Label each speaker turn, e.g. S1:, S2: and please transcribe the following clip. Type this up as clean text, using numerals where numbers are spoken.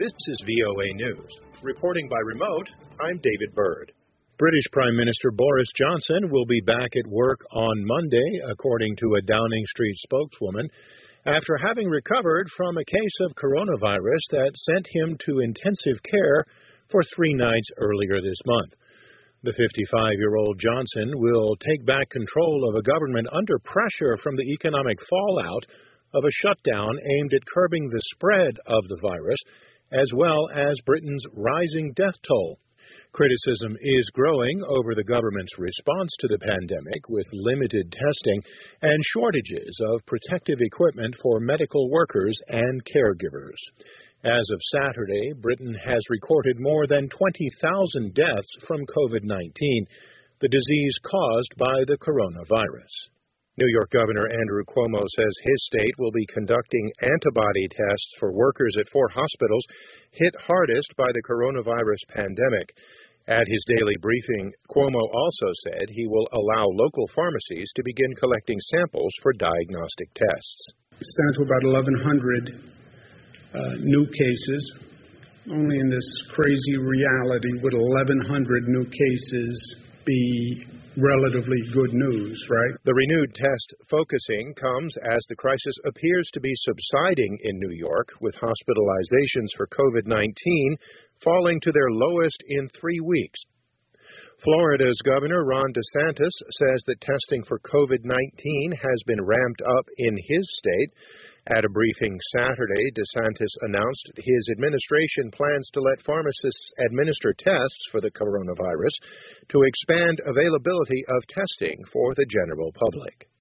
S1: This is VOA News. Reporting by remote, I'm David Bird.
S2: British Prime Minister Boris Johnson will be back at work on Monday, according to a Downing Street spokeswoman, after having recovered from a case of coronavirus that sent him to intensive care for 3 nights earlier this month. The 55-year-old Johnson will take back control of a government under pressure from the economic fallout of a shutdown aimed at curbing the spread of the virus, as well as Britain's rising death toll. Criticism is growing over the government's response to the pandemic, with limited testing and shortages of protective equipment for medical workers and caregivers. As of Saturday, Britain has recorded more than 20,000 deaths from COVID-19, the disease caused by the coronavirus. New York Governor Andrew Cuomo says his state will be conducting antibody tests for workers at 4 hospitals hit hardest by the coronavirus pandemic. At his daily briefing, Cuomo also said he will allow local pharmacies to begin collecting samples for diagnostic tests.
S3: It's down to about 1,100 new cases. Only in this crazy reality would 1,100 new cases be relatively good news, right?
S1: The renewed test focusing comes as the crisis appears to be subsiding in New York, with hospitalizations for COVID-19 falling to their lowest in 3 weeks. Florida's Governor Ron DeSantis says that testing for COVID-19 has been ramped up in his state. At a briefing Saturday, DeSantis announced his administration plans to let pharmacists administer tests for the coronavirus to expand availability of testing for the general public.